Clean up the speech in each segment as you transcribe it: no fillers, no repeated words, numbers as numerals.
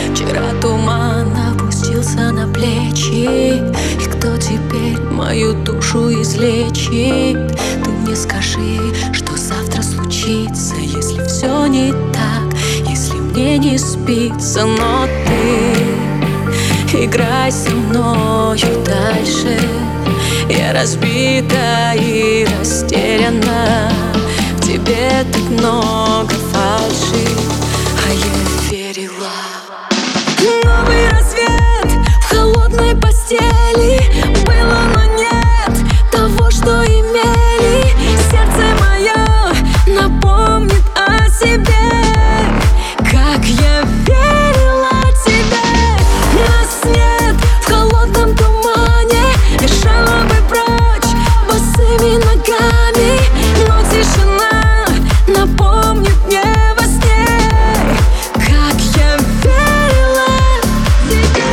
Вчера туман опустился на плечи, и кто теперь мою душу излечит? Ты мне скажи, что завтра случится, если все не так, если мне не спится. Но ты играй со мною дальше. Я разбита и растеряна, в тебе так много фальши, а я верила. Новый рассвет в холодной постели. Было, но нет того, что имели. Сердце мое напомнит о себе, как я верила тебе. Нас нет в холодном тумане, бежала бы прочь босыми ногами, но тишина напомнит мне во сне, как я верила тебе.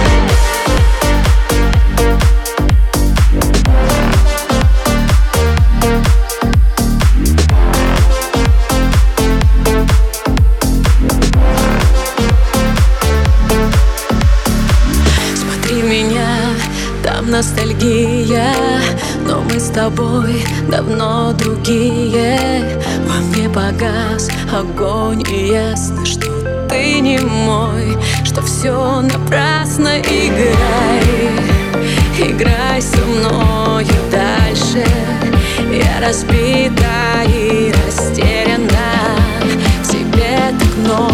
Смотри меня, там ностальгия, но мы с тобой давно другие. Во мне погас огонь, и ясно, что ты не мой, что все напрасно. Играй со мною дальше. Я разбита и растеряна, в тебе так много